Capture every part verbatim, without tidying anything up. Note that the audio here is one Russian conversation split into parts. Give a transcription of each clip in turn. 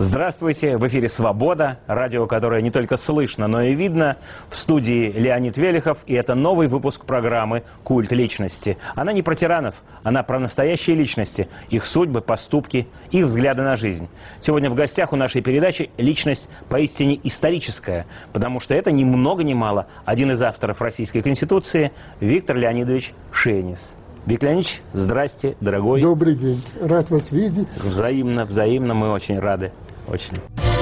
Здравствуйте, в эфире «Свобода», радио, которое не только слышно, но и видно. В студии Леонид Велихов, и это новый выпуск программы «Культ личности». Она не про тиранов, она про настоящие личности, их судьбы, поступки, их взгляды на жизнь. Сегодня в гостях у нашей передачи личность поистине историческая, потому что это ни много ни мало один из авторов Российской Конституции Виктор Леонидович Шейнис. Виктор Леонидович, здрасте, дорогой. Добрый день. Рад вас видеть. Взаимно, взаимно, мы очень рады. Очень.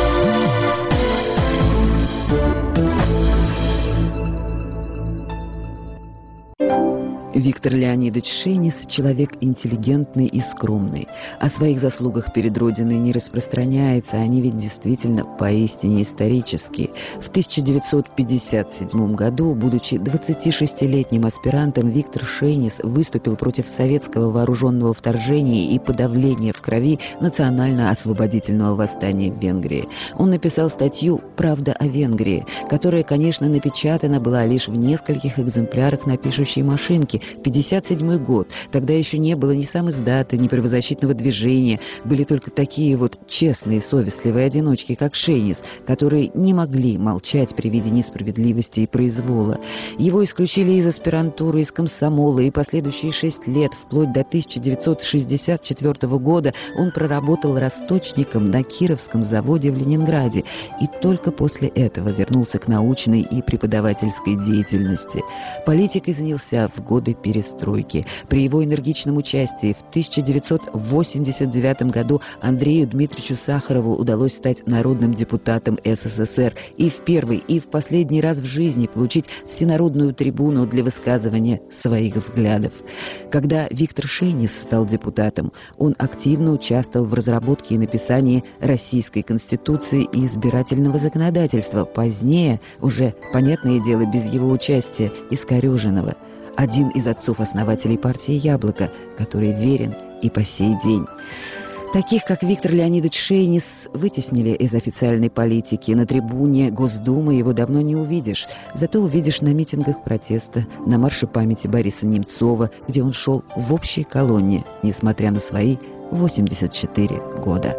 Виктор Леонидович Шейнис – человек интеллигентный и скромный. О своих заслугах перед Родиной не распространяется, они ведь действительно поистине исторические. В тысяча девятьсот пятьдесят седьмом году, будучи двадцатишестилетним аспирантом, Виктор Шейнис выступил против советского вооруженного вторжения и подавления в крови национально-освободительного восстания в Венгрии. Он написал статью «Правда о Венгрии», которая, конечно, напечатана была лишь в нескольких экземплярах на пишущей машинке. пятьдесят седьмой год. Тогда еще не было ни самиздата, ни правозащитного движения. Были только такие вот честные, совестливые одиночки, как Шейнис, которые не могли молчать при виде несправедливости и произвола. Его исключили из аспирантуры, из комсомола, и последующие шесть лет, вплоть до тысяча девятьсот шестьдесят четвёртого года, он проработал расточником на Кировском заводе в Ленинграде. И только после этого вернулся к научной и преподавательской деятельности. Политикой занялся в годы перестройки. При его энергичном участии в тысяча девятьсот восемьдесят девятом году Андрею Дмитриевичу Сахарову удалось стать народным депутатом СССР и в первый, и в последний раз в жизни получить всенародную трибуну для высказывания своих взглядов. Когда Виктор Шейнис стал депутатом, он активно участвовал в разработке и написании Российской Конституции и избирательного законодательства. Позднее, уже, понятное дело, без его участия, искореженного. Один из отцов-основателей партии «Яблоко», который верен и по сей день. Таких, как Виктор Леонидович Шейнис, вытеснили из официальной политики. На трибуне Госдумы его давно не увидишь. Зато увидишь на митингах протеста, на марше памяти Бориса Немцова, где он шел в общей колонне, несмотря на свои восемьдесят четыре года.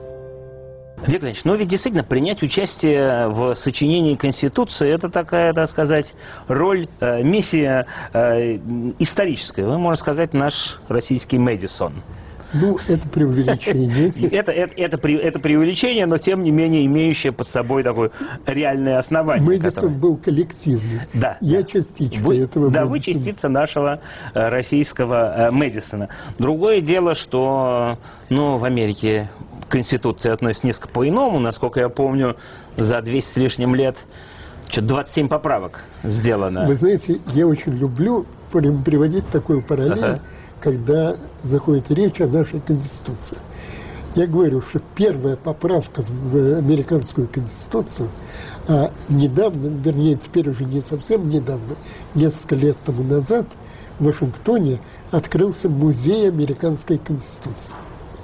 Виктор Ильич, ну ведь действительно принять участие в сочинении Конституции — это такая, так сказать, роль, э, миссия э, историческая. Вы, можно сказать, наш российский Мэдисон. Ну, это преувеличение. Это, это, это, это преувеличение, но тем не менее имеющее под собой такое реальное основание. Мэдисон которое... был коллективный. Да. Я да. частичка вы, этого Да, Мэдисона. вы частица нашего э, российского э, Мэдисона. Другое дело, что ну, в Америке Конституция относится несколько по-иному. Насколько я помню, за двести с лишним лет что-то двадцать семь поправок сделано. Вы знаете, я очень люблю приводить такую параллель, ага. когда заходит речь о нашей Конституции. Я говорю, что первая поправка в американскую Конституцию, а недавно, вернее, теперь уже не совсем недавно, несколько лет тому назад в Вашингтоне открылся музей американской Конституции.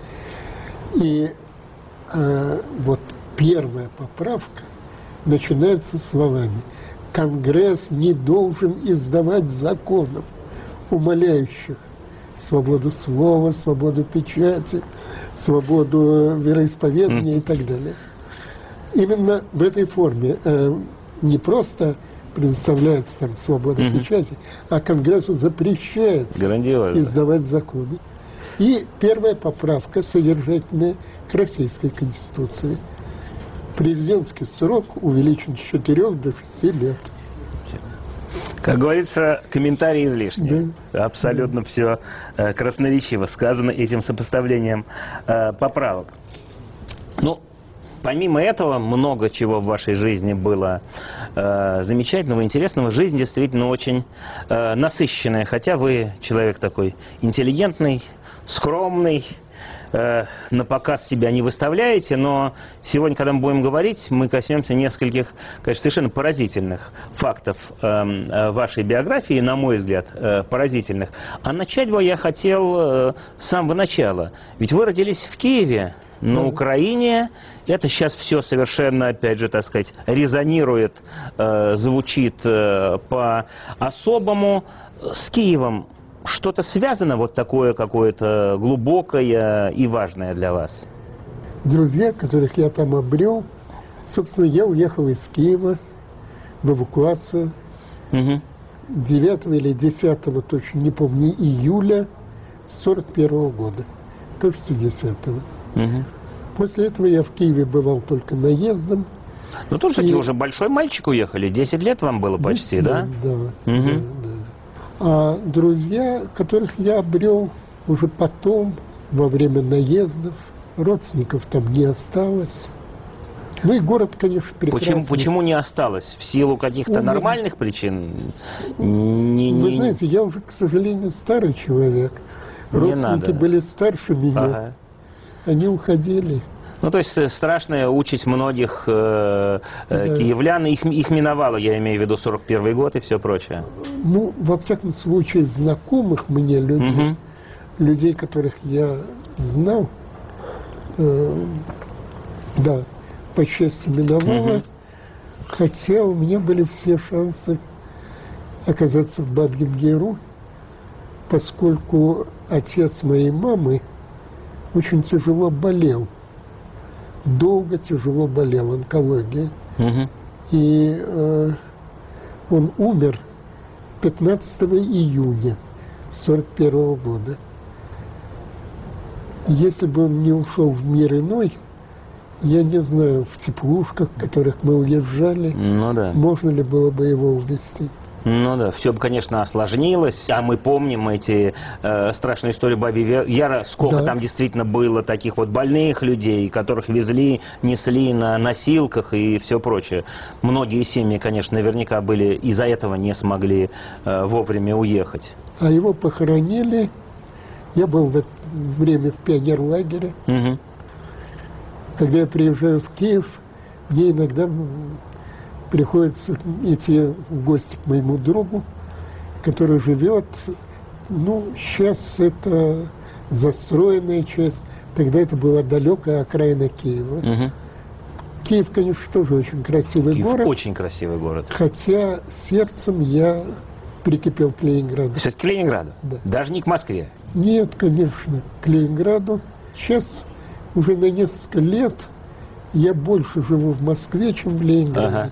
И а, вот первая поправка начинается словами: «Конгресс не должен издавать законов, умаляющих свободу слова, свободу печати, свободу вероисповедания и так далее». Именно в этой форме э, не просто предоставляется там свобода mm-hmm. печати, а Конгрессу запрещается Грандиозно. издавать законы. И первая поправка содержательная к Российской Конституции. Президентский срок увеличен с четырёх до шести лет. Как говорится, комментарии излишни. Да. Абсолютно да. все э, красноречиво сказано этим сопоставлением э, поправок. Ну, помимо этого, много чего в вашей жизни было э, замечательного, интересного. Жизнь действительно очень э, насыщенная, хотя вы человек такой интеллигентный, скромный, э, на показ себя не выставляете, но сегодня, когда мы будем говорить, мы коснемся нескольких, конечно, совершенно поразительных фактов э, вашей биографии, на мой взгляд, э, поразительных. А начать бы я хотел э, с самого начала. Ведь вы родились в Киеве, на Украине. Это сейчас все совершенно, опять же, так сказать, резонирует, э, звучит э, по-особому. С Киевом что-то связано вот такое какое-то глубокое и важное для вас? друзья, которых я там обрел, собственно, я уехал из Киева в эвакуацию Угу. девятого или десятого, точно не помню, июля сорок первого года. Кажется, десятого. Угу. После этого я в Киеве бывал только наездом. Ну, тоже, кстати, И- уже большой мальчик уехали. десять лет вам было почти, Десять да? лет, Да, Мгм. да, да. А друзья, которых я обрел уже потом, во время наездов, родственников там не осталось. Ну и город, конечно, прекрасный. Почему, почему не осталось? В силу каких-то Умер. нормальных причин? Не, Вы не- знаете, я уже, к сожалению, старый человек. Не Родственники надо. были старше меня. Ага. Они уходили. Ну, то есть э, страшная участь многих э, э, Да. киевлян, их, их миновало, я имею в виду сорок первый год и все прочее. Ну, во всяком случае, знакомых мне людей, Мгм. людей, которых я знал, э, да, по счастью, миновало. Мгм. Хотя у меня были все шансы оказаться в Бабьем Яру, поскольку отец моей мамы очень тяжело болел. Долго тяжело болел, онкология. Мгм. И э, он умер пятнадцатого июня сорок первого года. Если бы он не ушел в мир иной, я не знаю, в теплушках, в которых мы уезжали, Ну да. можно ли было бы его увезти. Ну да, все бы, конечно, осложнилось, а мы помним эти э, страшные истории Бабьего Яра, сколько Да. там действительно было таких вот больных людей, которых везли, несли на носилках и все прочее. Многие семьи, конечно, наверняка были из-за этого не смогли э, вовремя уехать. А его похоронили. Я был в это время в пионерлагере. Мгм. Когда я приезжаю в Киев, мне иногда м, приходится идти в гости к моему другу, который живет, ну, сейчас это застроенная часть, тогда это была далекая окраина Киева. Мгм. Киев, конечно, тоже очень красивый Киев город, очень красивый город. хотя сердцем я прикипел к Ленинграду. Все-таки к Ленинграду, Да. даже не к Москве. Нет, конечно, к Ленинграду. Сейчас уже на несколько лет я больше живу в Москве, чем в Ленинграде. Ага.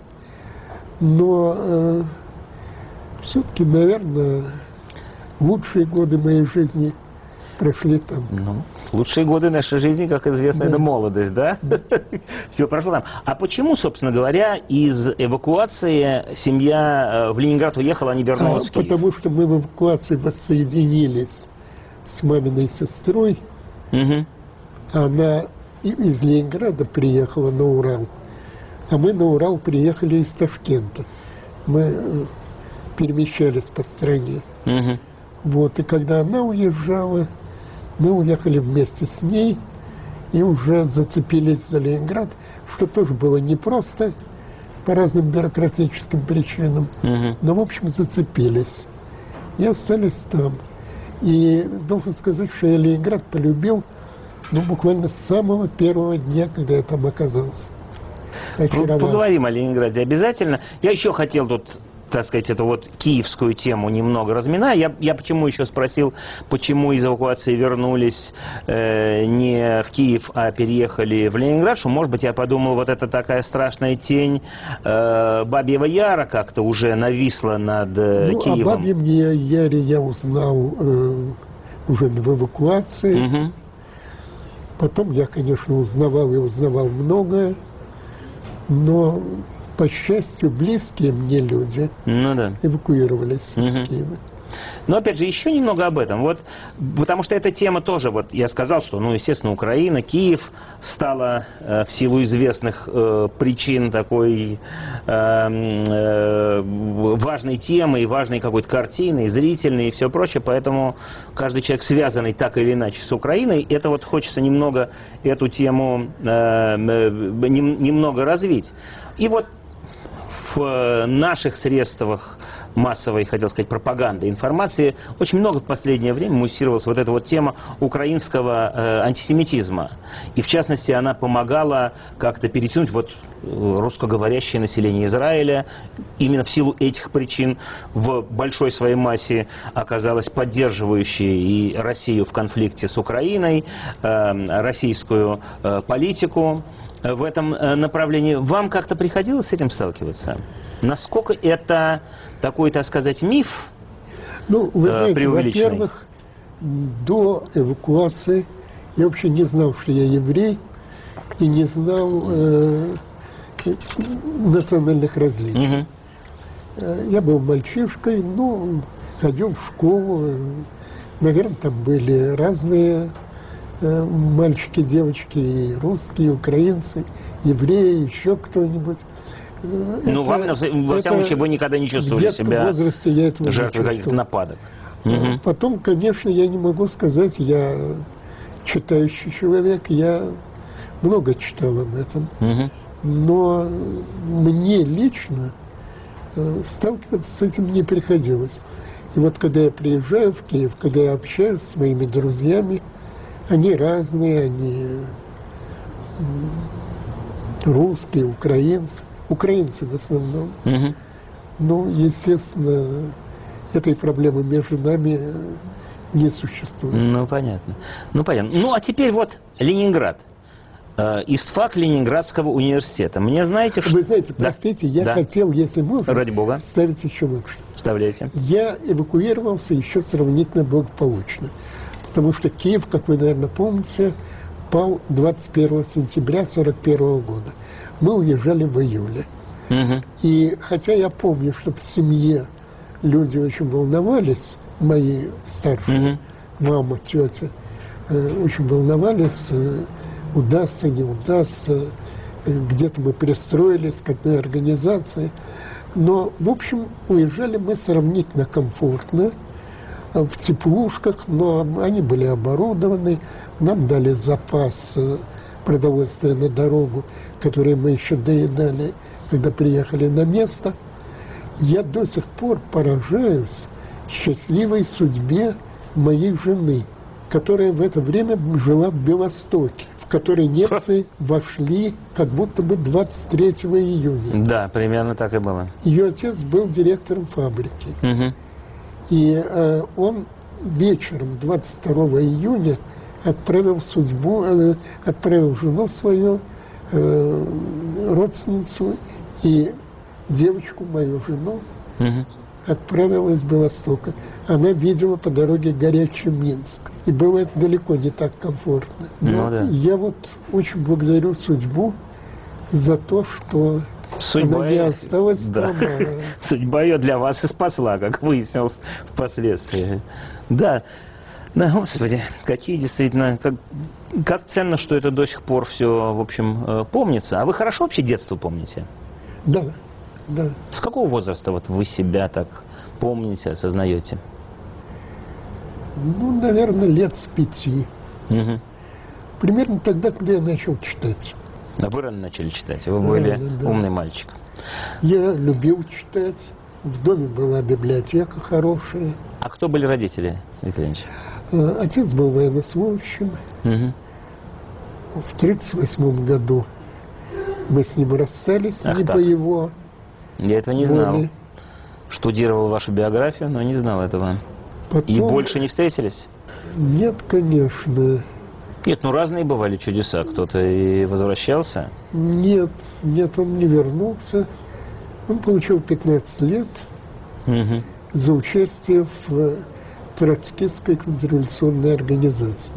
Но э, все-таки, наверное, лучшие годы моей жизни прошли там. Ну, лучшие годы нашей жизни, как известно, Да. это молодость, да? Все прошло там. А почему, собственно говоря, из эвакуации семья э, в Ленинград уехала, а не А, вернулась в Киев? потому что мы в эвакуации воссоединились с маминой сестрой. Мгм. Она и- из Ленинграда приехала на Урал, а мы на Урал приехали из Ташкента. Мы э, перемещались по стране. Мгм. Вот, и когда она уезжала, мы уехали вместе с ней и уже зацепились за Ленинград, что тоже было непросто по разным бюрократическим причинам, Мгм. но, в общем, зацепились. И остались там. И должен сказать, что я Ленинград полюбил, ну, буквально с самого первого дня, когда я там оказался. Очаровал. Поговорим о Ленинграде обязательно. Я еще хотел тут, так сказать, эту вот киевскую тему немного разминать. Я, я почему еще спросил, почему из эвакуации вернулись э, не в Киев, а переехали в Ленинград, что, может быть, я подумал, вот это такая страшная тень э, Бабьего Яра как-то уже нависла над э, Ну, о Киевом. Бабьем Яре я узнал э, уже в эвакуации. Мгм. Потом я, конечно, узнавал и узнавал многое, но, по счастью, близкие мне люди Ну да. эвакуировались из Мгм. Киева. Но опять же, еще немного об этом. Вот, потому что эта тема тоже, вот я сказал, что, ну, естественно, Украина, Киев стала э, в силу известных э, причин такой э, э, важной темой, важной какой-то картиной, зрительной и все прочее. Поэтому каждый человек, связанный так или иначе с Украиной, это вот хочется немного эту тему э, э, нем- немного развить. И вот в наших средствах массовой, хотел сказать, пропаганды информации, очень много в последнее время муссировалась вот эта вот тема украинского э, антисемитизма. И в частности, она помогала как-то перетянуть вот русскоговорящее население Израиля именно в силу этих причин в большой своей массе оказалось поддерживающей и Россию в конфликте с Украиной, э, российскую э, политику в этом направлении. Вам как-то приходилось с этим сталкиваться? Насколько это такой, так сказать, миф? Ну, вы э, знаете, во-первых, до эвакуации я вообще не знал, что я еврей, и не знал э, национальных различий. Угу. Я был мальчишкой, ну, ходил в школу, наверное, там были разные мальчики, девочки, и русские, и украинцы, евреи, еще кто-нибудь. Ну, вам, во всяком случае, вы никогда не чувствовали себя жертвой каких-то нападок. Угу. Потом, конечно, я не могу сказать, я читающий человек, я много читал об этом. Угу. Но мне лично сталкиваться с этим не приходилось. И вот когда я приезжаю в Киев, когда я общаюсь с моими друзьями, они разные, они русские, украинцы, украинцы в основном. Угу. Ну, естественно, этой проблемы между нами не существует. Ну, понятно. Ну, понятно. Ну, а теперь вот Ленинград. Э, истфак Ленинградского университета. Мне знаете, что... Вы знаете, простите, да. я да. хотел, если можно, ради бога, ставить еще лучше. Вставляйте. Я эвакуировался еще сравнительно благополучно. Потому что Киев, как вы, наверное, помните, пал двадцать первого сентября сорок первого года. Мы уезжали в июле. Угу. И хотя я помню, что в семье люди очень волновались, мои старшие, угу. мама, тетя, э, очень волновались, э, удастся, не удастся, э, где-то мы пристроились к одной организации. Но, в общем, уезжали мы сравнительно комфортно, в теплушках, но они были оборудованы, нам дали запас продовольствия на дорогу, который мы еще доедали, когда приехали на место. Я до сих пор поражаюсь счастливой судьбе моей жены, которая в это время жила в Белостоке, в который немцы вошли как будто бы двадцать третьего июня. Да, примерно так и было. Ее отец был директором фабрики. Угу. И э, он вечером двадцать второго июня отправил судьбу, э, отправил жену свою, э, родственницу и девочку, мою жену, угу. отправил из Белостока. Она видела по дороге горячий Минск. И было это далеко не так комфортно. Но ну, да. я вот очень благодарю судьбу за то, что Судьба, она не осталась да. там. А... Судьба ее для вас и спасла, как выяснилось впоследствии. Да. Да, Господи, какие действительно... Как, как ценно, что это до сих пор все, в общем, помнится. А вы хорошо вообще детство помните? Да, да. С какого возраста вот вы себя так помните, осознаете? Ну, наверное, лет с пяти. Угу. Примерно тогда, когда я начал читать. А вы рано начали читать, вы были рано, да. умный мальчик. Я любил читать, в доме была библиотека хорошая. А кто были родители, Виктор Ильич? Отец был военнослужащим. Угу. В тридцать восьмом году мы с ним расстались, Ах не так. по его Я этого не воле. знал. Штудировал вашу биографию, но не знал этого. Потом... И больше не встретились? Нет, конечно. Нет, ну разные бывали чудеса. Кто-то и возвращался? Нет, нет, он не вернулся. Он получил пятнадцать лет угу. за участие в троцкистской контрреволюционной организации.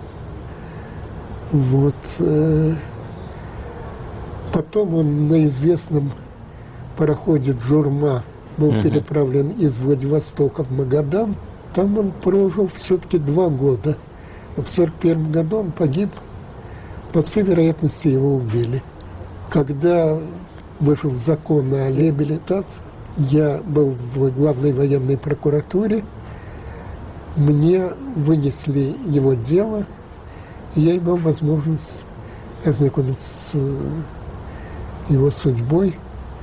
Вот. Потом он на известном пароходе «Джурма» был угу. переправлен из Владивостока в Магадан. Там он прожил все-таки два года. В сорок первом году он погиб. По всей вероятности, его убили. Когда вышел закон о реабилитации, я был в главной военной прокуратуре. Мне вынесли его дело, и я имел возможность ознакомиться с его судьбой.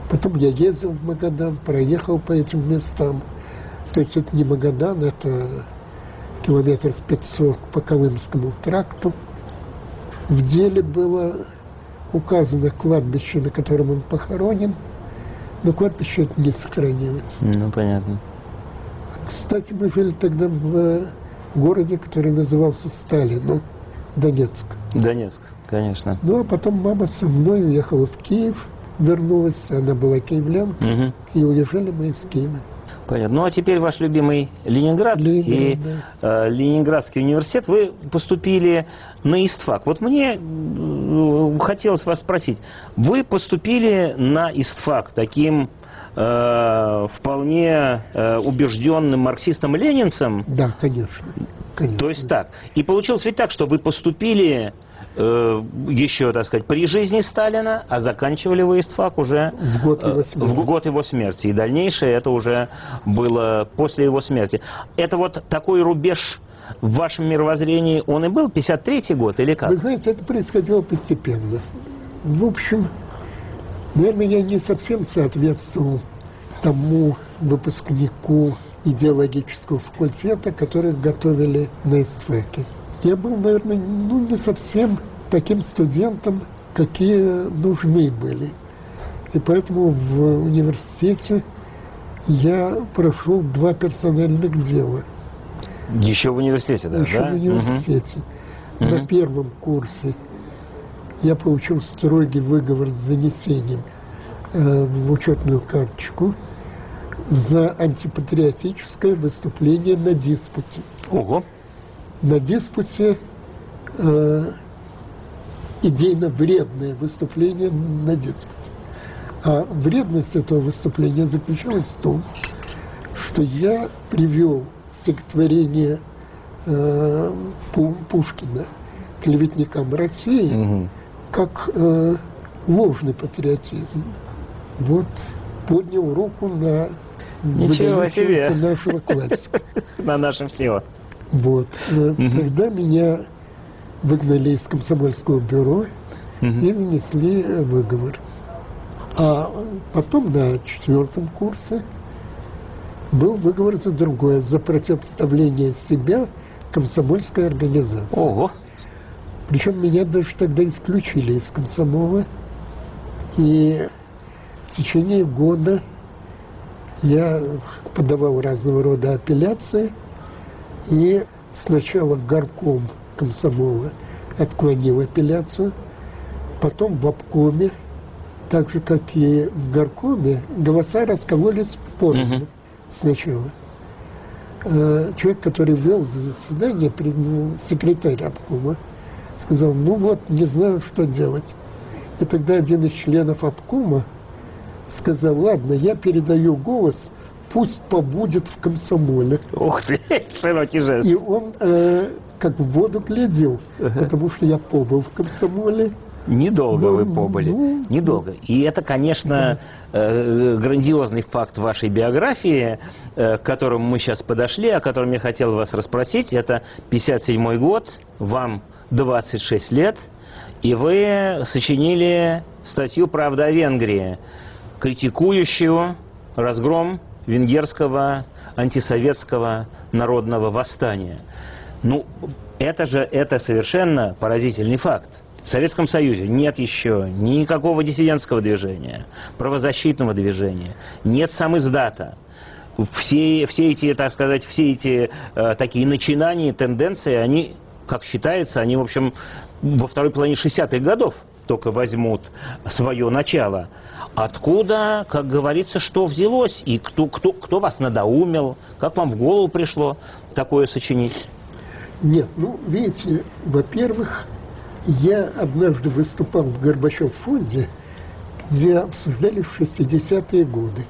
Потом я ездил в Магадан, проехал по этим местам. То есть это не Магадан, это километров пятьсот по Колымскому тракту. В деле было указано кладбище, на котором он похоронен, но кладбище это не сохранилось. Ну, понятно. Кстати, мы жили тогда в городе, который назывался Сталину, Донецк. Донецк, конечно. Ну, а потом мама со мной уехала в Киев, вернулась, она была киевлянка, Угу. и уезжали мы из Киева. Понятно. Ну, а теперь ваш любимый Ленинград, Ленинград, и да. э, Ленинградский университет. Вы поступили на ИСТФАК. Вот мне э, хотелось вас спросить. Вы поступили на ИСТФАК таким э, вполне э, убежденным марксистом-ленинцем? Да, конечно, конечно. То есть так. И получилось ведь так, что вы поступили э, еще, так сказать, при жизни Сталина, а заканчивали вы ИСТФАК уже В год его э, смерти. в год его смерти. И дальнейшее это уже было после его смерти. Это вот такой рубеж в вашем мировоззрении, он и был, пятьдесят третий год или как? Вы знаете, это происходило постепенно. В общем, наверное, я не совсем соответствовал тому выпускнику идеологического факультета, которых готовили на ИСТФАКе. Я был, наверное, ну, не совсем таким студентом, какие нужны были. И поэтому в университете я прошел два персональных дела. Еще в университете, да? Еще да? в университете. Мгм. На первом курсе я получил строгий выговор с занесением э, в учетную карточку за антипатриотическое выступление на диспуте. Ого. На диспуте э, идейно вредное выступление на диспуте. А вредность этого выступления заключалась в том, что я привел стихотворение э, Пушкина «Клеветникам России» Угу. как э, ложный патриотизм. Вот поднял руку на Ничего себе. выдающегося нашего классика. На нашем всего. Вот. Э, Тогда меня выгнали из комсомольского бюро и занесли выговор. А потом на четвертом курсе был выговор за другое, за противопоставление себя комсомольской организации. Ого. Причем меня даже тогда исключили из комсомола. И в течение года я подавал разного рода апелляции. И сначала горком комсомола отклонил апелляцию, потом в обкоме, так же, как и в горкоме, голоса раскололись поровну. Мгм. Сначала. Э, Человек, который вел заседание, пред- секретарь обкома, сказал: ну вот, не знаю, что делать. И тогда один из членов обкома сказал: ладно, я передаю голос, пусть побудет в комсомоле. Ух ты, широкий жест. И он э, как в воду глядел, Ага. потому что я побыл в комсомоле. Недолго Ну, вы побыли. ну, Недолго. И это, конечно, э, грандиозный факт вашей биографии, э, к которому мы сейчас подошли, о котором я хотел вас расспросить. Это пятьдесят седьмой год, вам двадцать шесть лет, и вы сочинили статью «Правда о Венгрии», критикующую разгром венгерского антисоветского народного восстания. Ну, это же это совершенно поразительный факт. В Советском Союзе нет еще никакого диссидентского движения, правозащитного движения, нет самиздата. Все, все эти, так сказать, все эти э, такие начинания, тенденции, они, как считается, они, в общем, во второй половине шестидесятых годов только возьмут свое начало. Откуда, как говорится, что взялось? И кто, кто, кто вас надоумил? Как вам в голову пришло такое сочинить? Нет, ну, видите, во-первых, я однажды выступал в Горбачев-фонде, где обсуждали шестидесятые годы.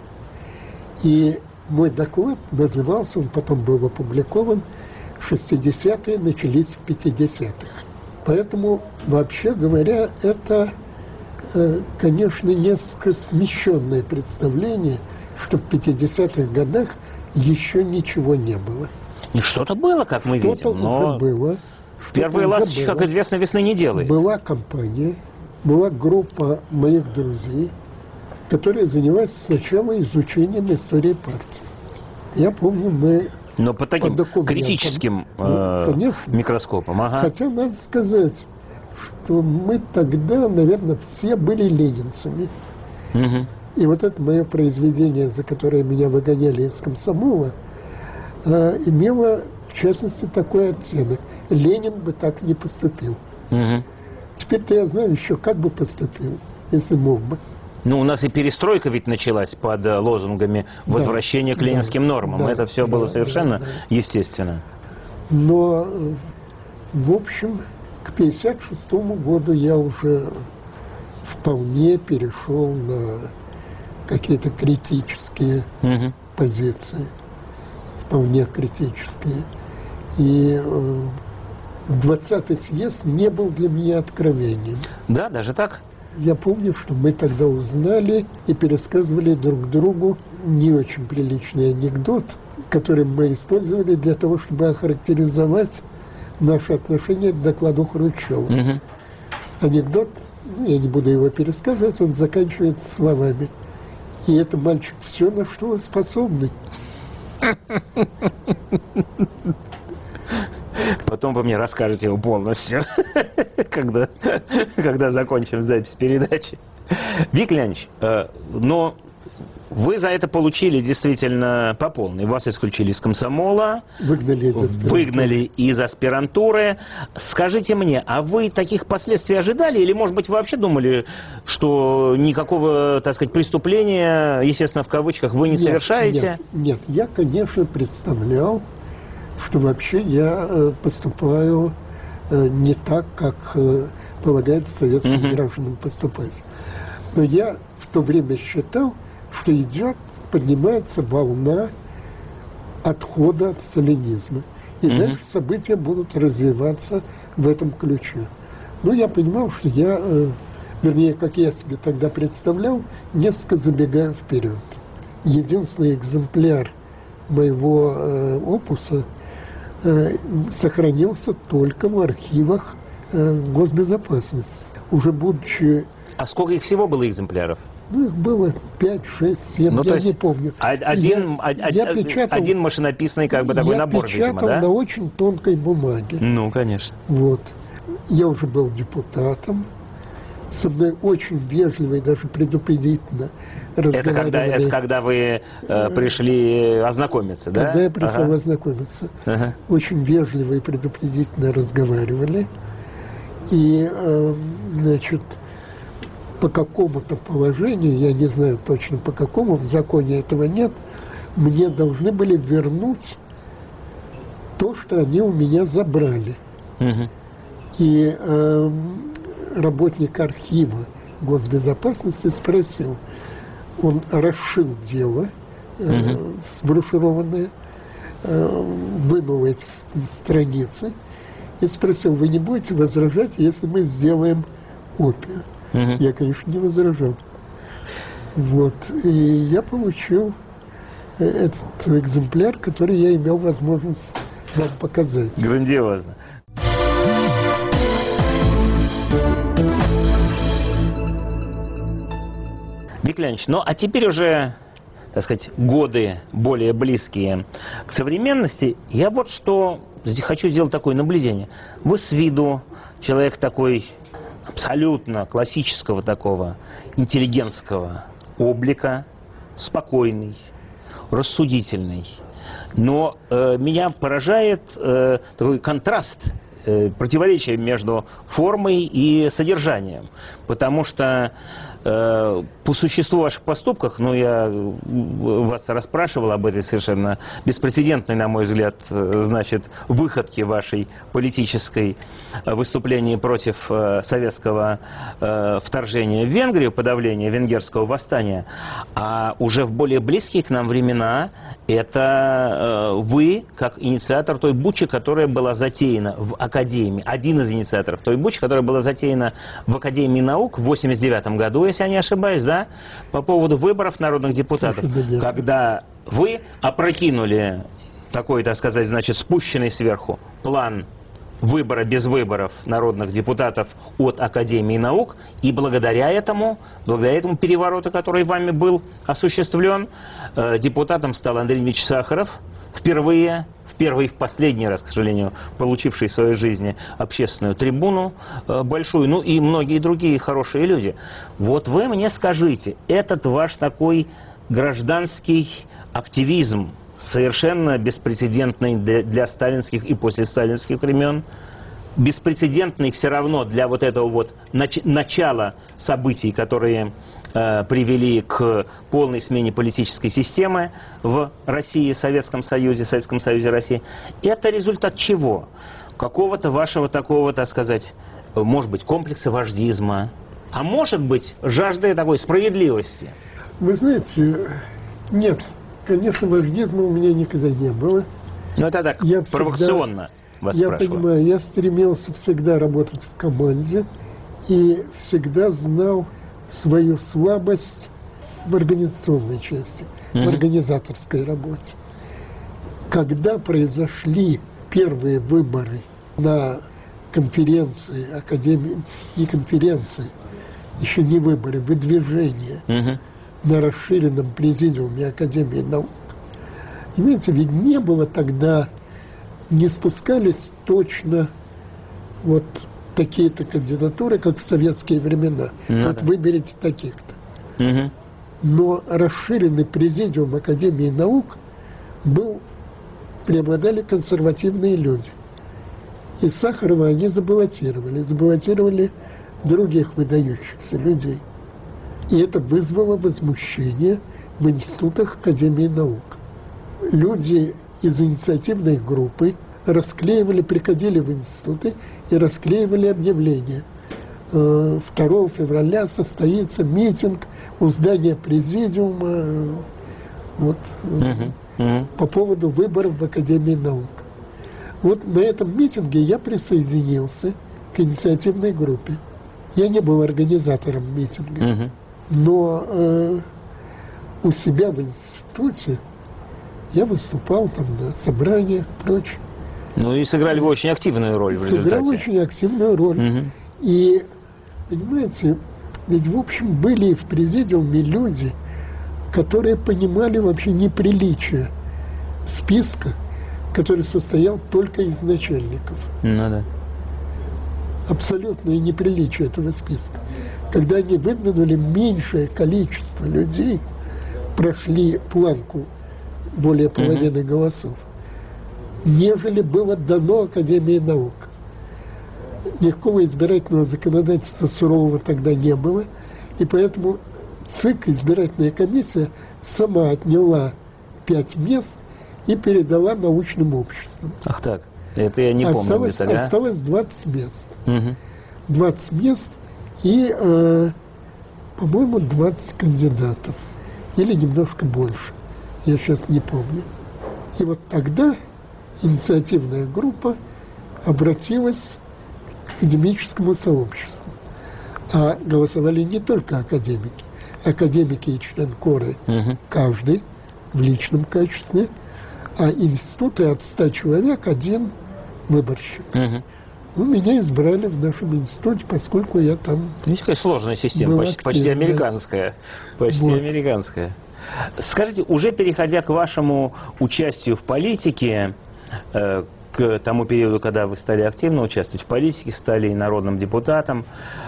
И мой доклад назывался, он потом был опубликован, «шестидесятые начались в пятидесятых». Поэтому, вообще говоря, это, конечно, несколько смещенное представление, что в пятидесятых годах еще ничего не было. И что-то было, как мы Что-то видим, но уже было. первые Что-то уже ласточки, как было. известно, весны не делает. Была компания, была группа моих друзей, которая занимается сначала изучением истории партии. Я помню, мы... Но под таким под критическим ну, э, микроскопом. Ага. Хотя надо сказать, что мы тогда, наверное, все были ленинцами. Угу. И вот это мое произведение, за которое меня выгоняли из комсомола, э, имело, в частности, такой оттенок. Ленин бы так не поступил. Угу. Теперь-то я знаю еще, как бы поступил, если мог бы. Ну, у нас и перестройка ведь началась под лозунгами возвращения да, к ленинским да, нормам. Да, это все да, было совершенно да, да. естественно. Но, в общем, к пятьдесят шестому году я уже вполне перешел на какие-то критические угу. позиции. Вполне критические. И э, двадцатый съезд не был для меня откровением. Да, даже так? Я помню, что мы тогда узнали и пересказывали друг другу не очень приличный анекдот, который мы использовали для того, чтобы охарактеризовать наше отношение к докладу Хрущева. Угу. Анекдот, ну, я не буду его пересказывать, он заканчивается словами: «И это, мальчик, все, на что вы способны». Потом вы мне расскажете его полностью, когда, когда закончим запись передачи. Виктор Леонидович, э, но вы за это получили действительно по полной. Вас исключили из комсомола, выгнали из аспирантуры. Выгнали из аспирантуры. Скажите мне, а вы таких последствий ожидали? Или, может быть, вы вообще думали, что никакого, так сказать, преступления, естественно, в кавычках, вы не нет, совершаете? Нет, нет, я, конечно, представлял, что вообще я э, поступаю э, не так, как э, полагается советским uh-huh. гражданам поступать. Но я в то время считал, что идет, поднимается волна отхода от сталинизма. И uh-huh. дальше события будут развиваться в этом ключе. Но я понимал, что я, э, вернее, как я себе тогда представлял, несколько забегаю вперед. Единственный экземпляр моего э, опуса сохранился только в архивах э, госбезопасности. Уже будучи... А сколько их всего было экземпляров? Ну, их было пять, шесть, семь, ну, я не помню. Один, я, я печатал, один машинописный, как бы, такой я набор, видимо, да? Я печатал на очень тонкой бумаге. Ну, конечно. Вот. Я уже был депутатом. Со мной очень вежливо и даже предупредительно разговаривали. Это когда, это когда вы э, пришли ознакомиться, да? Когда я пришел ага. ознакомиться. Ага. Очень вежливо и предупредительно разговаривали. И, э, значит, по какому-то положению, я не знаю точно по какому, в законе этого нет, мне должны были вернуть то, что они у меня забрали. Угу. И... Э, работник архива госбезопасности спросил, он расшил дело э, uh-huh. сброшированное, э, вынул эти страницы и спросил: вы не будете возражать, если мы сделаем копию? Uh-huh. Я, конечно, не возражал. Вот. И я получил этот экземпляр, который я имел возможность вам показать. Грандиозно. Виктор Леонидович, ну а теперь уже, так сказать, годы более близкие к современности, я вот что хочу сделать такое наблюдение. Вы с виду человек такой абсолютно классического такого интеллигентского облика, спокойный, рассудительный. Но э, меня поражает э, такой контраст, э, противоречие между формой и содержанием. Потому что э, по существу ваших поступках, ну, я вас расспрашивал об этой совершенно беспрецедентной, на мой взгляд, значит, выходке вашей политической выступлении против э, советского э, вторжения в Венгрию, подавления венгерского восстания. А уже в более близкие к нам времена это э, вы, как инициатор той бучи, которая была затеяна в Академии, один из инициаторов той бучи, которая была затеяна в Академии наук в восемьдесят девятом году, если я не ошибаюсь, да, по поводу выборов народных депутатов, когда вы опрокинули такой, так сказать, значит, спущенный сверху план выбора без выборов народных депутатов от Академии наук, и благодаря этому, благодаря этому перевороту, который вами был осуществлен, депутатом стал Андрей Ильич Сахаров, впервые, в первый и в последний раз, к сожалению, получивший в своей жизни общественную трибуну большую, ну и многие другие хорошие люди. Вот вы мне скажите, этот ваш такой гражданский активизм, совершенно беспрецедентный для, для сталинских и послесталинских времен, беспрецедентный все равно для вот этого вот нач начала событий, которые э, привели к полной смене политической системы в России, Советском Союзе, Советском Союзе России. Это результат чего? Какого-то вашего такого, так сказать, может быть, комплекса вождизма, а может быть, жажды такой справедливости? Вы знаете, нет. Конечно, вождизма у меня никогда не было. Ну, это так, я провокационно всегда, вас я спрашиваю. Я понимаю, я стремился всегда работать в команде и всегда знал свою слабость в организационной части, mm-hmm. в организаторской работе. Когда произошли первые выборы на конференции, академии, не конференции, еще не выборы, выдвижения, mm-hmm. на расширенном президиуме Академии наук. Понимаете, ведь не было тогда, не спускались точно вот такие-то кандидатуры, как в советские времена. Ну, вот да. Выберите таких-то. Угу. Но расширенный президиум Академии наук был, преобладали консервативные люди. И Сахарова они забаллотировали, забаллотировали других выдающихся людей. И это вызвало возмущение в институтах Академии наук. Люди из инициативной группы расклеивали, приходили в институты и расклеивали объявления. второго февраля состоится митинг у здания президиума вот, uh-huh. Uh-huh. по поводу выборов в Академии наук. Вот на этом митинге я присоединился к инициативной группе. Я не был организатором митинга. Uh-huh. Но э, у себя в институте я выступал там на собраниях и прочее. Ну и сыграли вы очень активную роль в результате. Сыграл очень активную роль. Угу. И, понимаете, ведь в общем были и в президиуме люди, которые понимали вообще неприличие списка, который состоял только из начальников. Ну да. Абсолютное неприличие этого списка. Когда они выдвинули меньшее количество людей, прошли планку более половины uh-huh. голосов, нежели было дано Академии наук. Никакого избирательного законодательства сурового тогда не было, и поэтому ЦИК, избирательная комиссия, сама отняла пять мест и передала научным обществам. Ах так. Это я не помню. Осталось, детали, а? осталось двадцать мест. Угу. двадцать мест и, э, по-моему, двадцать кандидатов. Или немножко больше. Я сейчас не помню. И вот тогда инициативная группа обратилась к академическому сообществу. А голосовали не только академики. Академики и член-коры, угу. каждый в личном качестве, а институты от ста человек один выборщик. Угу. Ну, меня избрали в нашем институте, поскольку я там... Видите, какая сложная система, почти, активен, почти американская. Да. Почти вот. американская. Скажите, уже переходя к вашему участию в политике, э, к тому периоду, когда вы стали активно участвовать в политике, стали народным депутатом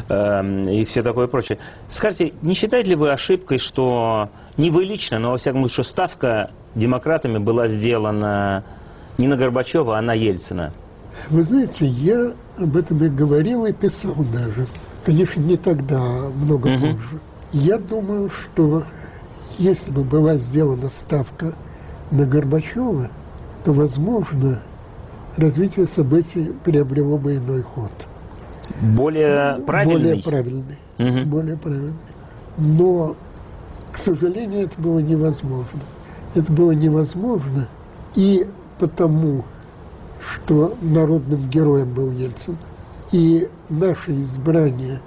э, и все такое прочее, скажите, не считаете ли вы ошибкой, что не вы лично, но во всяком случае, что ставка демократами была сделана не на Горбачева, а на Ельцина? Вы знаете, я об этом и говорил, и писал даже. Конечно, не тогда, а много угу. позже. Я думаю, что если бы была сделана ставка на Горбачева, то, возможно, развитие событий приобрело бы иной ход. Более правильный? Более правильный. Угу. Более правильный. Но, к сожалению, это было невозможно. Это было невозможно и потому, что народным героем был Ельцин. И наше избрание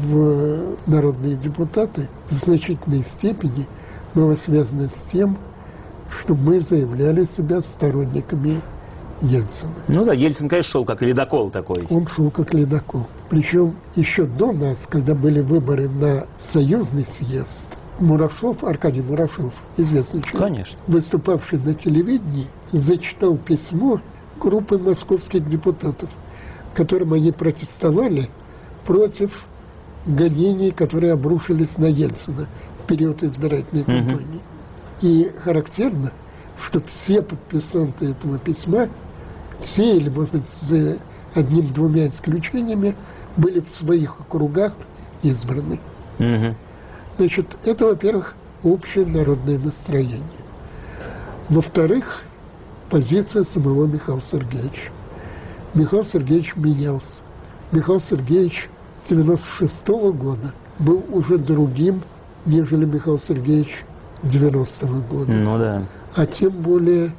в народные депутаты в значительной степени было связано с тем, что мы заявляли себя сторонниками Ельцина. Ну да, Ельцин, конечно, шел как ледокол такой. Он шел как ледокол. Причем еще до нас, когда были выборы на союзный съезд, Мурашов, Аркадий Мурашов, известный человек, Конечно. выступавший на телевидении, зачитал письмо группы московских депутатов, которым они протестовали против гонений, которые обрушились на Ельцина в период избирательной кампании. Mm-hmm. И характерно, что все подписанты этого письма, все, или, может быть, за одним-двумя исключениями, были в своих округах избраны. Mm-hmm. Значит, это, во-первых, общее народное настроение. Во-вторых, позиция самого Михаила Сергеевича. Михаил Сергеевич менялся. Михаил Сергеевич с девяносто шестого года был уже другим, нежели Михаил Сергеевич девяностого года. Ну да. А тем более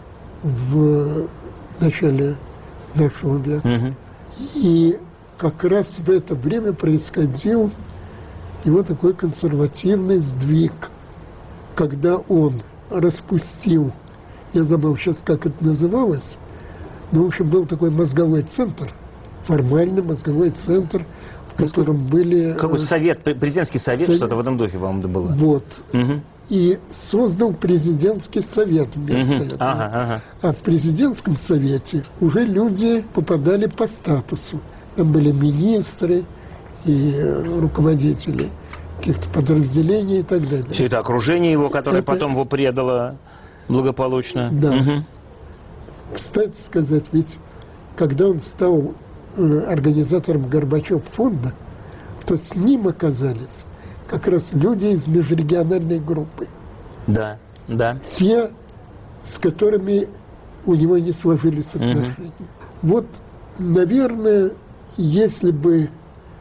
в начале нашего века. Угу. И как раз в это время происходил его такой консервативный сдвиг, когда он распустил, я забыл сейчас, как это называлось, но, в общем, был такой мозговой центр, формальный мозговой центр, в котором были... Какой-то совет, президентский совет, совет, что-то в этом духе, по-моему, было. Вот. Угу. И создал президентский совет вместо угу. этого. Ага, ага. А в президентском совете уже люди попадали по статусу. Там были министры и руководители каких-то подразделений и так далее. Все это окружение его, которое это... потом его предало благополучно. Да. Угу. Кстати сказать, ведь когда он стал э, организатором Горбачев фонда, то с ним оказались как раз люди из межрегиональной группы. Да, да. Те, с которыми у него не сложились отношения. Угу. Вот, наверное, если бы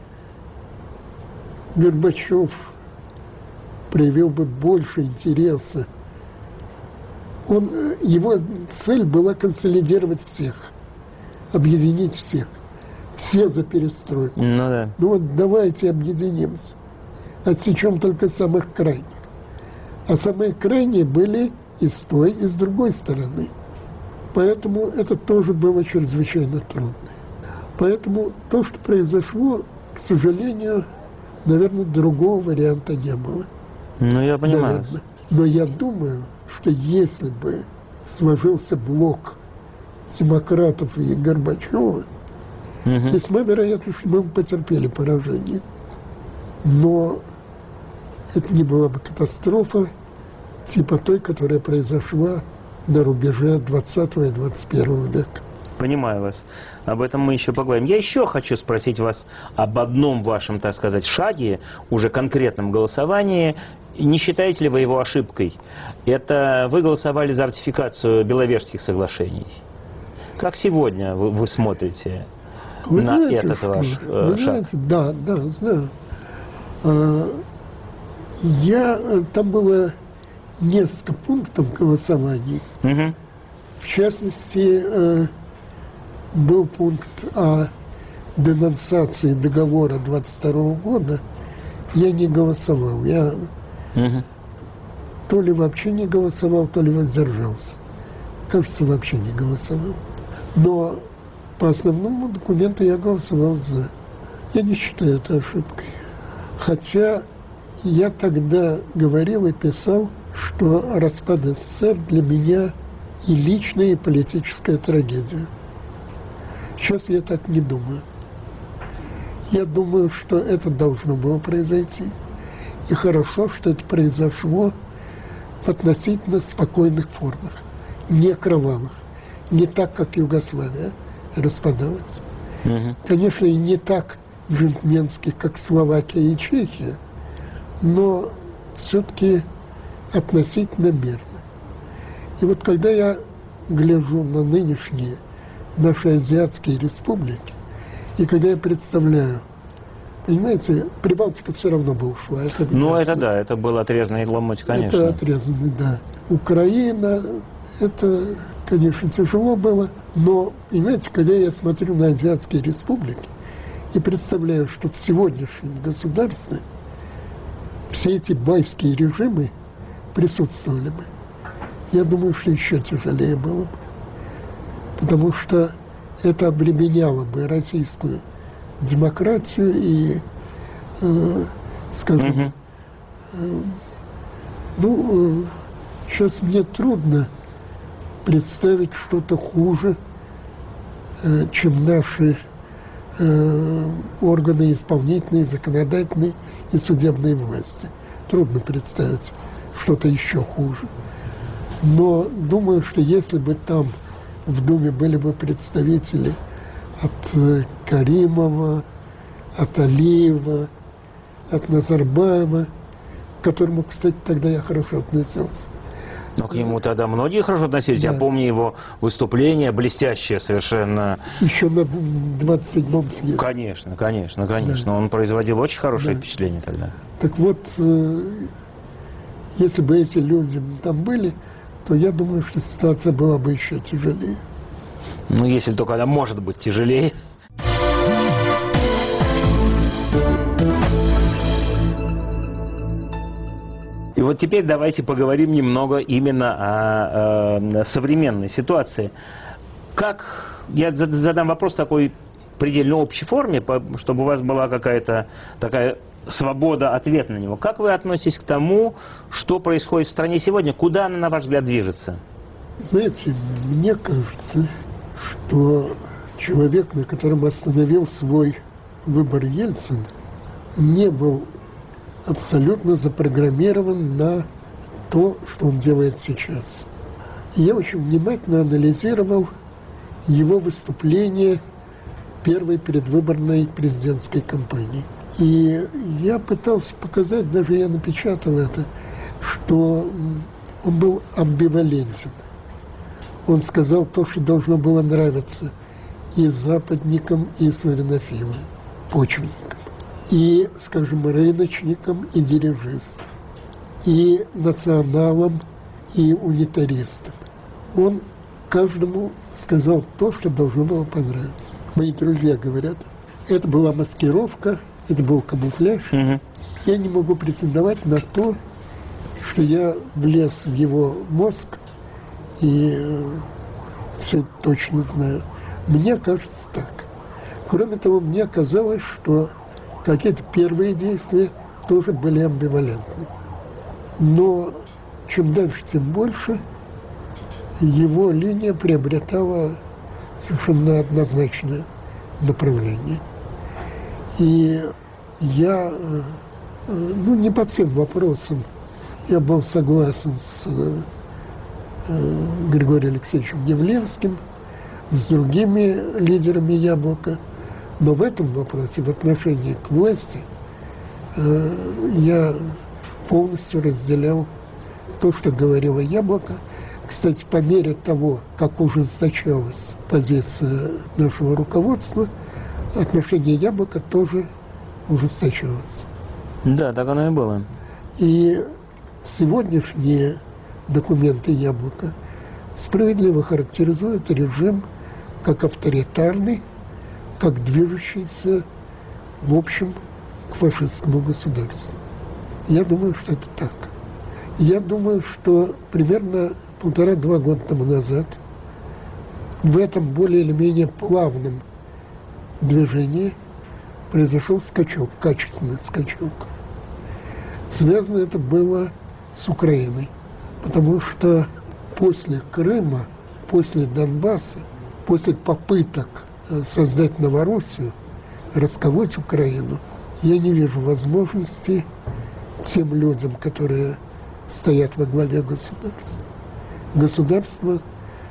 Горбачев проявил бы больше интереса, он, его цель была консолидировать всех, объединить всех. Все за перестройку. Ну да. Ну вот давайте объединимся. Отсечем только самых крайних. А самые крайние были и с той, и с другой стороны. Поэтому это тоже было чрезвычайно трудно. Поэтому то, что произошло, к сожалению, наверное, другого варианта не было. Ну, я понимаю. Наверное. Но я думаю, что если бы сложился блок демократов и Горбачева, угу. весьма вероятно, что мы бы потерпели поражение. Но это не была бы катастрофа типа той, которая произошла на рубеже двадцатого и двадцать первого века. Понимаю вас. Об этом мы еще поговорим. Я еще хочу спросить вас об одном вашем, так сказать, шаге, уже конкретном голосовании. Не считаете ли вы его ошибкой? Это вы голосовали за ратификацию Беловежских соглашений. Как сегодня вы, вы смотрите вы на знаете, этот что? ваш э, вы шаг? Знаете, да, да, знаю. Я, там было несколько пунктов голосований. Угу. В частности, был пункт о денонсации договора двадцать второго года. Я не голосовал. Я угу. то ли вообще не голосовал, то ли воздержался. Кажется, вообще не голосовал. Но по основному документу я голосовал за. Я не считаю это ошибкой. Хотя я тогда говорил и писал, что распад СССР для меня и личная, и политическая трагедия. Сейчас я так не думаю. Я думаю, что это должно было произойти. И хорошо, что это произошло в относительно спокойных формах, не кровавых, не так, как Югославия распадалась. Угу. Конечно, и не так джентльменски, как Словакия и Чехия, но все-таки относительно мирно. И вот когда я гляжу на нынешние наши азиатские республики, и когда я представляю, понимаете, Прибалтика все равно бы ушла. Это ну, это да, это был отрезанный ломоть, конечно. Это отрезанный, да. Украина, это, конечно, тяжело было, но, понимаете, когда я смотрю на азиатские республики и представляю, что в сегодняшнем государстве все эти байские режимы присутствовали бы, я думаю, что еще тяжелее было бы. потому что это обременяло бы российскую демократию и, э, скажем, Угу. э, ну, э, сейчас мне трудно представить что-то хуже, э, чем наши э, органы исполнительной, законодательной и судебной власти. Трудно представить что-то еще хуже. Но думаю, что если бы там в Думе были бы представители от э, Каримова, от Алиева, от Назарбаева, к которому, кстати, тогда я хорошо относился. Но к нему тогда многие хорошо относились. Да. Я помню его выступление, блестящее совершенно. Еще на двадцать седьмом съезде. Конечно, конечно, конечно. Да. Он производил очень хорошее Да. впечатление тогда. Так вот, э, если бы эти люди там были, то я думаю, что ситуация была бы еще тяжелее. Ну, если только она может быть тяжелее. И вот теперь давайте поговорим немного именно о, э, современной ситуации. Как, я задам вопрос такой предельно общей форме, чтобы у вас была какая-то такая свобода ответа на него. Как вы относитесь к тому, что происходит в стране сегодня? Куда она, на ваш взгляд, движется? Знаете, мне кажется, что человек, на котором остановил свой выбор Ельцин, не был абсолютно запрограммирован на то, что он делает сейчас. Я очень внимательно анализировал его выступление первой предвыборной президентской кампании. И я пытался показать, даже я напечатал это, что он был амбивалентен. Он сказал то, что должно было нравиться и западникам, и славянофилам, почвенникам, и, скажем, рыночникам, и дирижистам, и националам, и унитаристам. Он каждому сказал то, что должно было понравиться. Мои друзья говорят, это была маскировка, это был камуфляж. Угу. Я не могу претендовать на то, что я влез в его мозг и э, все точно знаю. Мне кажется так. Кроме того, мне казалось, что какие-то первые действия тоже были амбивалентны. Но чем дальше, тем больше его линия приобретала совершенно однозначное направление. И я, ну, не по всем вопросам, я был согласен с э, Григорием Алексеевичем Явлинским, с другими лидерами «Яблока», но в этом вопросе, в отношении к власти, э, я полностью разделял то, что говорило «Яблоко». Кстати, по мере того, как ужесточалась позиция нашего руководства, отношение «Яблоко» тоже ужесточалось. Да, так оно и было. И сегодняшние документы «Яблока» справедливо характеризуют режим как авторитарный, как движущийся, в общем, к фашистскому государству. Я думаю, что это так. Я думаю, что примерно полтора-два года тому назад в этом более или менее плавном движении произошел скачок, качественный скачок. Связано это было с Украиной, потому что после Крыма, после Донбасса, после попыток создать Новороссию, расковать Украину, я не вижу возможности тем людям, которые стоят во главе государства, государство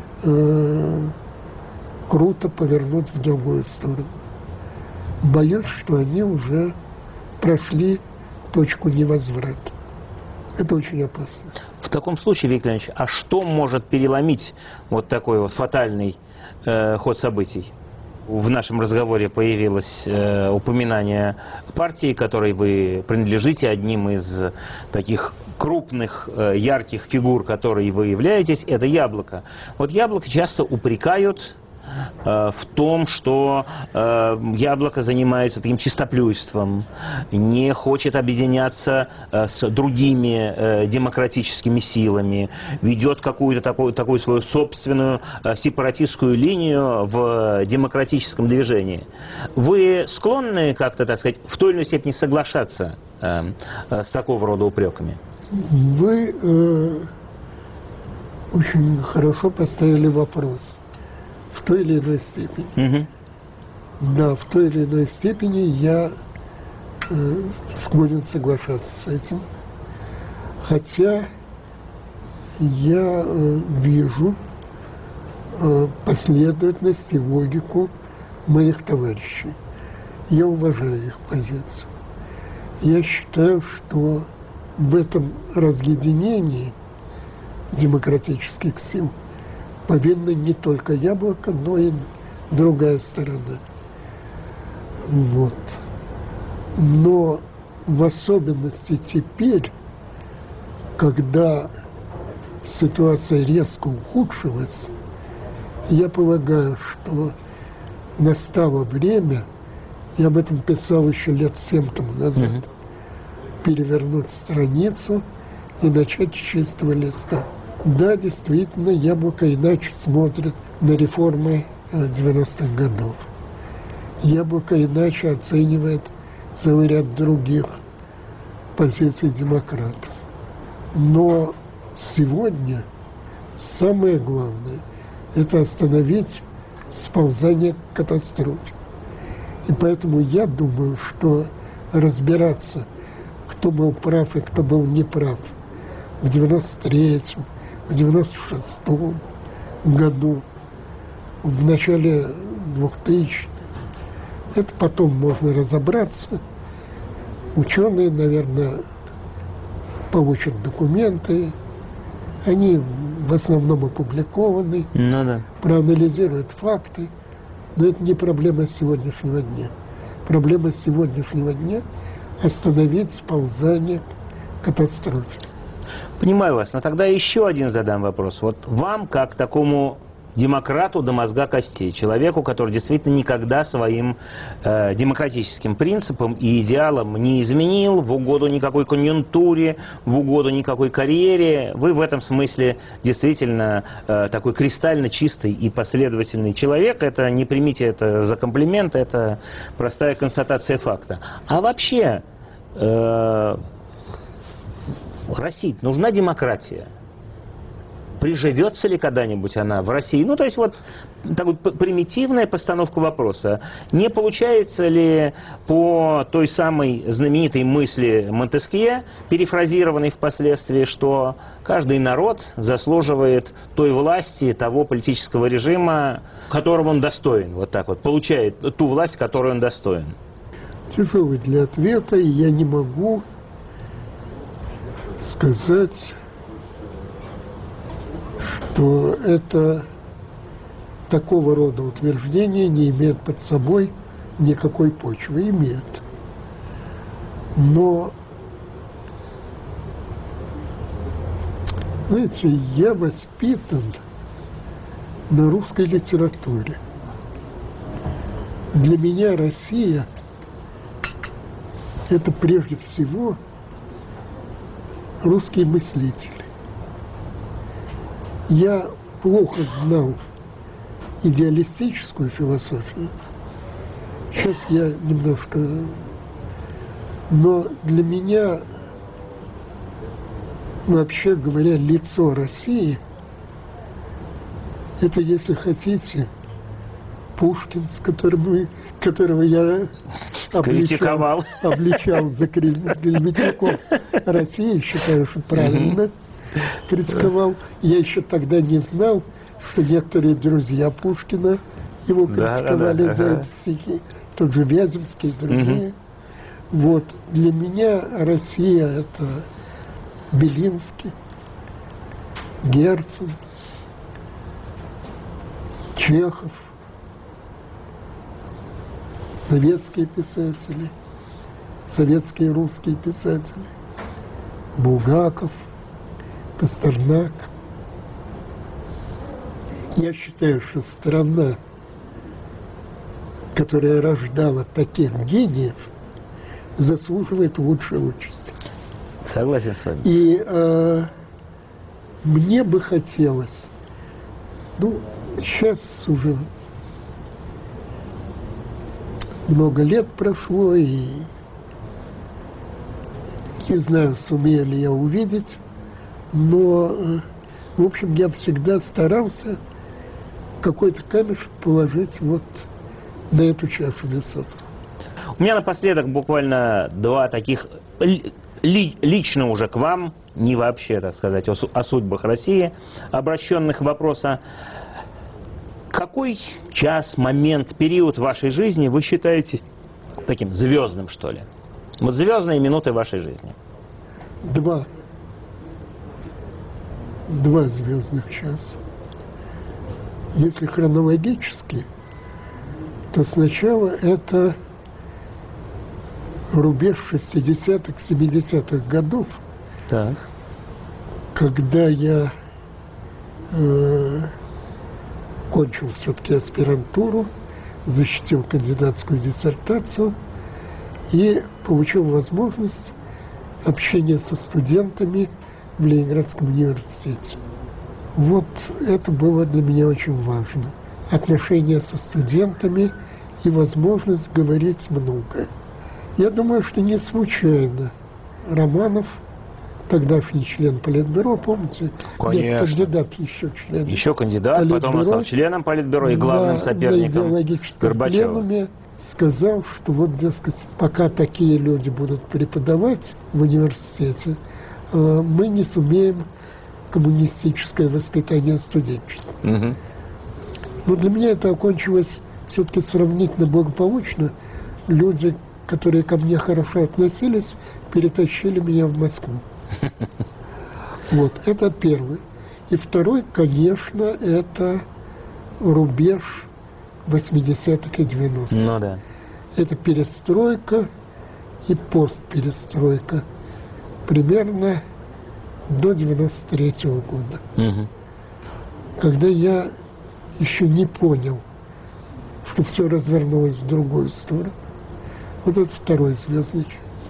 э, круто повернуть в другую сторону. Боюсь, что они уже прошли точку невозврата. Это очень опасно. В таком случае, Виктор Ильич, а что может переломить вот такой вот фатальный э, ход событий? В нашем разговоре появилось э, упоминание партии, которой вы принадлежите, одним из таких крупных, э, ярких фигур, которой вы являетесь, это «Яблоко». Вот «Яблоко» часто упрекают э, в том, что э, Яблоко занимается таким чистоплюйством, не хочет объединяться э, с другими э, демократическими силами, ведет какую-то такую, такую свою собственную э, сепаратистскую линию в демократическом движении. Вы склонны как-то, так сказать, в той или иной степени соглашаться э, э, с такого рода упреками? Вы э, очень хорошо поставили вопрос. В той или иной степени. Угу. Да, в той или иной степени я э, склонен соглашаться с этим. Хотя я э, вижу э, последовательность и логику моих товарищей. Я уважаю их позицию. Я считаю, что в этом разъединении демократических сил повинно не только Яблоко, но и другая сторона. Вот. Но в особенности теперь, когда ситуация резко ухудшилась, я полагаю, что настало время, я об этом писал еще лет семь тому назад, mm-hmm. перевернуть страницу и начать с чистого листа. Да, действительно, Яблоко иначе смотрит на реформы девяностых годов. Яблоко иначе оценивает целый ряд других позиций демократов. Но сегодня самое главное – это остановить сползание к катастрофе. И поэтому я думаю, что разбираться, кто был прав и кто был неправ в девяносто третьем, в девяносто шестом году, в начале двухтысячных, это потом можно разобраться. Ученые, наверное, получат документы, они в основном опубликованы, ну, да. проанализируют факты, но это не проблема сегодняшнего дня. Проблема сегодняшнего дня – остановить сползание к катастрофе. Понимаю вас, но тогда еще один задам вопрос. Вот вам, как такому демократу до мозга костей, человеку, который действительно никогда своим э, демократическим принципам и идеалам не изменил в угоду никакой конъюнктуре, в угоду никакой карьере, вы в этом смысле действительно э, такой кристально чистый и последовательный человек. Это не примите это за комплимент, это простая констатация факта. А вообще э, России нужна демократия? Приживется ли когда-нибудь она в России? Ну, то есть вот такая примитивная постановка вопроса. Не получается ли по той самой знаменитой мысли Монтескье, перефразированной впоследствии, что каждый народ заслуживает той власти, того политического режима, которого он достоин, вот так вот, получает ту власть, которую он достоин? Тяжелый для ответа, и я не могу сказать, что это такого рода утверждение не имеет под собой никакой почвы. Имеет. Но, знаете, я воспитан на русской литературе. Для меня Россия – это прежде всего русские мыслители. Я плохо знал идеалистическую философию. Сейчас я немножко... Но для меня, вообще говоря, лицо России – это, если хотите, Пушкин, с которым, которого я обличал, обличал за клеветников России, считаю, что правильно критиковал. Я еще тогда не знал, что некоторые друзья Пушкина его критиковали да, да, да, за ага. эти стихи. Тот же Вяземский и другие. Угу. Вот. Для меня Россия – это Белинский, Герцен, Чехов, советские писатели, советские русские писатели, Булгаков, Пастернак. Я считаю, что страна, которая рождала таких гениев, заслуживает лучшей участи. Согласен с вами. И э, мне бы хотелось, ну, сейчас уже много лет прошло, и не знаю, сумею ли я увидеть, но, э, в общем, я всегда старался какой-то камешек положить вот на эту чашу весов. У меня напоследок буквально два таких ли, лично уже к вам, не вообще, так сказать, о, о судьбах России, обращенных вопроса. Какой час, момент, период вашей жизни вы считаете таким звездным, что ли? Вот звездные минуты вашей жизни. Два. Два звездных часа. Если хронологически, то сначала это рубеж шестидесятых, семидесятых годов, так. когда я э, кончил все-таки аспирантуру, защитил кандидатскую диссертацию и получил возможность общения со студентами в Ленинградском университете. Вот это было для меня очень важно. Отношения со студентами и возможность говорить многое. Я думаю, что не случайно Романов, тогдашний член Политбюро, помните? Конечно. Нет, кандидат еще член. Еще кандидат, Политбюро, потом он стал членом Политбюро и главным на, соперником на идеологическом Горбачева. Пленуме сказал, что вот, дескать, пока такие люди будут преподавать в университете, мы не сумеем коммунистическое воспитание студенчества. Угу. Но для меня это окончилось все-таки сравнительно благополучно. Люди, которые ко мне хорошо относились, перетащили меня в Москву. Вот, это первый. И второй, конечно, это рубеж восьмидесятых и девяностых. Ну да. Это перестройка и постперестройка. Примерно до девяносто третьего года. Угу. Когда я еще не понял, что все развернулось в другую сторону. Вот это второй звездный час.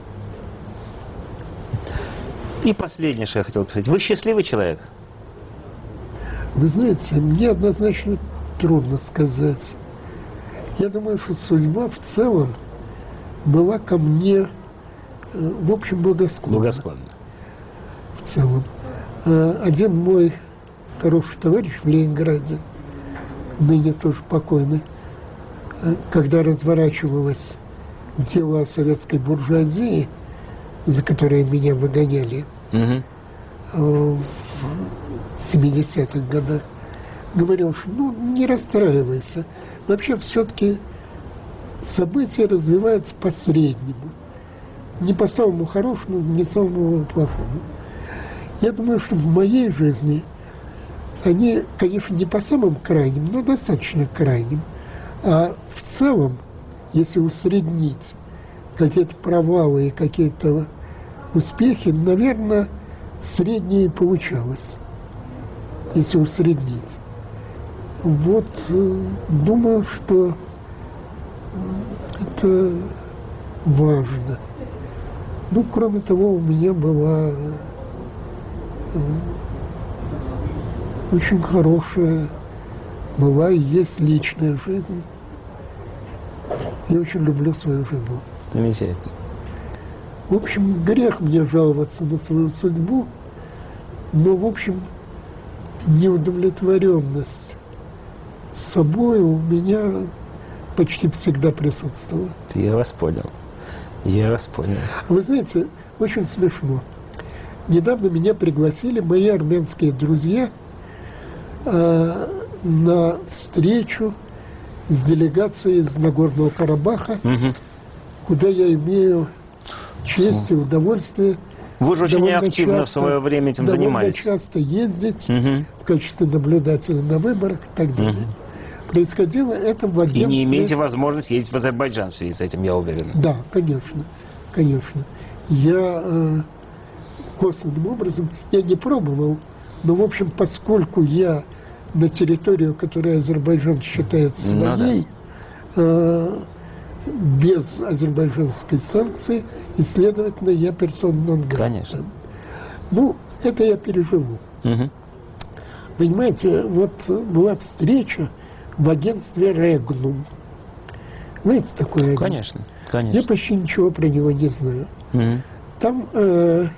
И последнее, что я хотел сказать. Вы счастливый человек? Вы знаете, мне однозначно трудно сказать. Я думаю, что судьба в целом была ко мне, в общем, благосклонна. Благосклонна. В целом. Один мой хороший товарищ в Ленинграде, ныне тоже покойный, когда разворачивалось дело о советской буржуазии, за которое меня выгоняли угу. в семидесятых годах, говорил, что ну, не расстраивайся. Вообще все-таки события развиваются по-среднему. Не по самому хорошему, не по самому плохому. Я думаю, что в моей жизни они, конечно, не по самым крайним, но достаточно крайним. А в целом, если усреднить какие-то провалы и какие-то успехи, наверное, среднее получалось, если усреднить. Вот, думаю, что это важно. Ну, кроме того, у меня была очень хорошая, была и есть личная жизнь. Я очень люблю свою жену. Замечательно. В общем, грех мне жаловаться на свою судьбу, но, в общем, неудовлетворенность собой у меня почти всегда присутствовала. Я вас понял. Я вас понял. Вы знаете, очень смешно. Недавно меня пригласили мои армянские друзья э, на встречу с делегацией из Нагорного Карабаха, угу. куда я имею честь и удовольствие. Вы же очень активно часто, в свое время этим занимались. часто ездить угу. в качестве наблюдателя на выборах и так далее. Угу. Происходило это в агентстве... И не имеете возможности ездить в Азербайджан в связи с этим, я уверен. Да, конечно, конечно. Я э, косвенным образом, я не пробовал, но, в общем, поскольку я на территорию, которую Азербайджан считает своей, ну, э, без азербайджанской санкции, и, следовательно, я персона нон грата. Конечно. Ну, это я переживу. Угу. Понимаете, вот была встреча в агентстве «Регнум». Знаете такое агентство? Конечно, конечно. Я почти ничего про него не знаю. Угу. Там, э,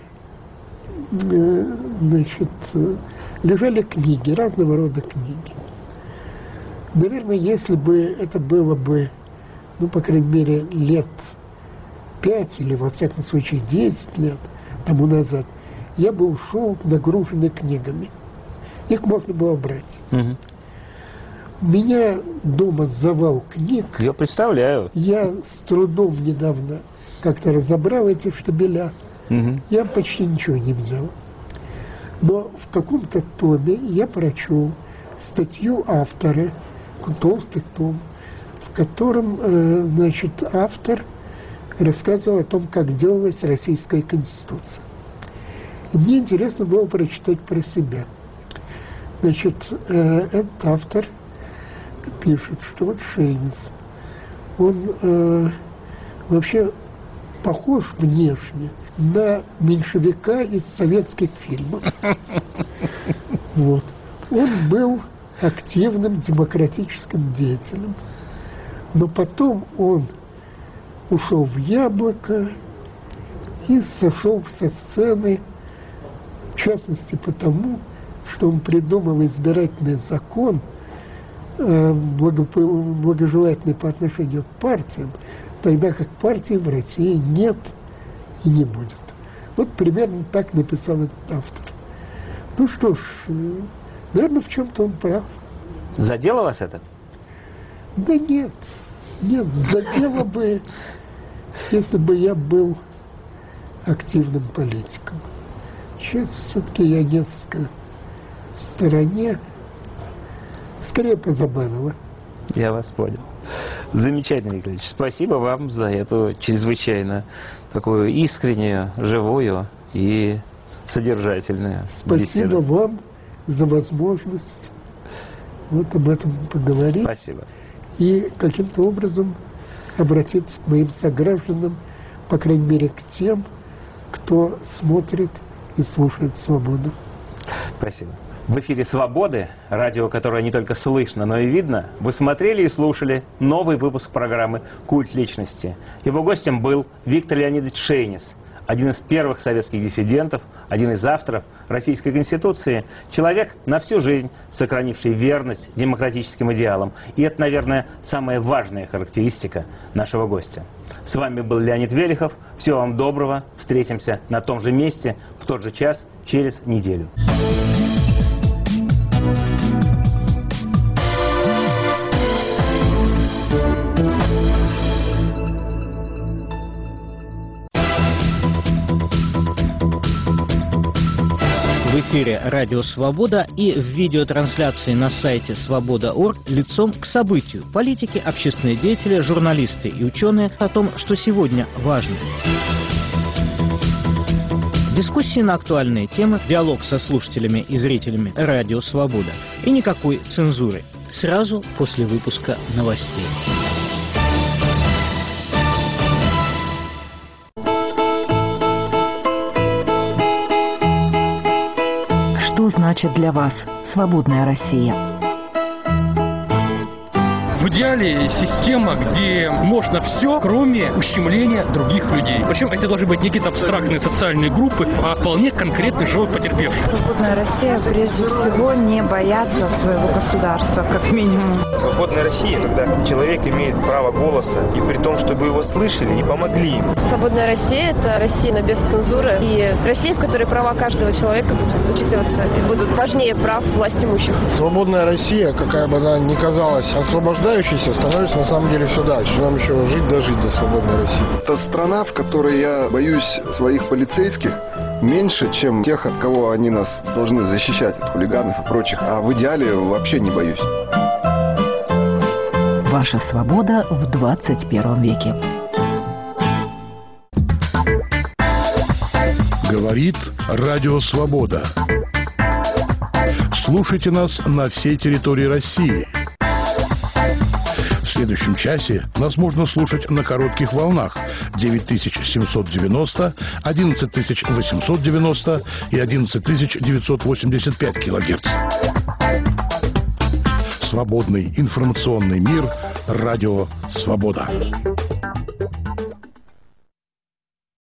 э, значит, э, лежали книги, разного рода книги. Наверное, если бы это было бы, ну, по крайней мере, лет пять или, во всяком случае, десять лет тому назад, я бы ушел нагруженный книгами. Их можно было брать. Угу. У меня дома завал книг. Я представляю. Я с трудом недавно как-то разобрал эти штабеля. Угу. Я почти ничего не взял. Но в каком-то томе я прочел статью автора, толстый том, в котором, э, значит, автор рассказывал о том, как делалась Российская Конституция. И мне интересно было прочитать про себя. Значит, э, этот автор пишет, что вот Шейнис, он э, вообще похож внешне на меньшевика из советских фильмов. Вот. Он был активным демократическим деятелем, но потом он ушел в Яблоко и сошел со сцены, в частности потому, что он придумал избирательный закон, э, благожелательный по отношению к партиям, тогда как партий в России нет и не будет. Вот примерно так написал этот автор. Ну что ж, наверное, в чем-то он прав. Задело вас это? Да нет, нет, задело бы, если бы я был активным политиком. Сейчас все-таки я несколько в стороне, скорее позабавило. Я вас понял. Замечательно, Виктор Ильич. Спасибо вам за эту чрезвычайно такую искреннюю, живую и содержательную Спасибо беседу. вам за возможность вот об этом поговорить. Спасибо. И каким-то образом обратиться к моим согражданам, по крайней мере, к тем, кто смотрит и слушает «Свободу». Спасибо. В эфире «Свободы», радио, которое не только слышно, но и видно. Вы смотрели и слушали новый выпуск программы «Культ личности». Его гостем был Виктор Леонидович Шейнис, один из первых советских диссидентов, один из авторов Российской Конституции, человек на всю жизнь сохранивший верность демократическим идеалам. И это, наверное, самая важная характеристика нашего гостя. С вами был Леонид Велихов. Всего вам доброго. Встретимся на том же месте, в тот же час, через неделю. В эфире «Радио Свобода» и в видеотрансляции на сайте свобода точка орг лицом к событию. Политики, общественные деятели, журналисты и ученые о том, что сегодня важно. Дискуссии на актуальные темы, диалог со слушателями и зрителями «Радио Свобода». И никакой цензуры. Сразу после выпуска новостей. Что значит для вас свободная Россия? В идеале система, где можно все, кроме ущемления других людей. Причем это должны быть не какие-то абстрактные социальные группы, а вполне конкретный живой потерпевший. Свободная Россия прежде всего не бояться своего государства, как минимум. Свободная Россия, когда человек имеет право голоса, и при том, чтобы его слышали и помогли ему. Свободная Россия – это Россия без цензуры и Россия, в которой права каждого человека будут учитываться и будут важнее прав власть имущих. Свободная Россия, какая бы она ни казалась освобождающейся, становится на самом деле все дальше. Нам еще жить дожить до свободной России. Это страна, в которой я боюсь своих полицейских меньше, чем тех, от кого они нас должны защищать, от хулиганов и прочих. А в идеале вообще не боюсь. Ваша свобода в двадцать первом веке. Говорит Радио Свобода. Слушайте нас на всей территории России. В следующем часе нас можно слушать на коротких волнах девять тысяч семьсот девяносто, одиннадцать тысяч восемьсот девяносто и одиннадцать тысяч девятьсот восемьдесят пять килогерц. Свободный информационный мир. Радио «Свобода».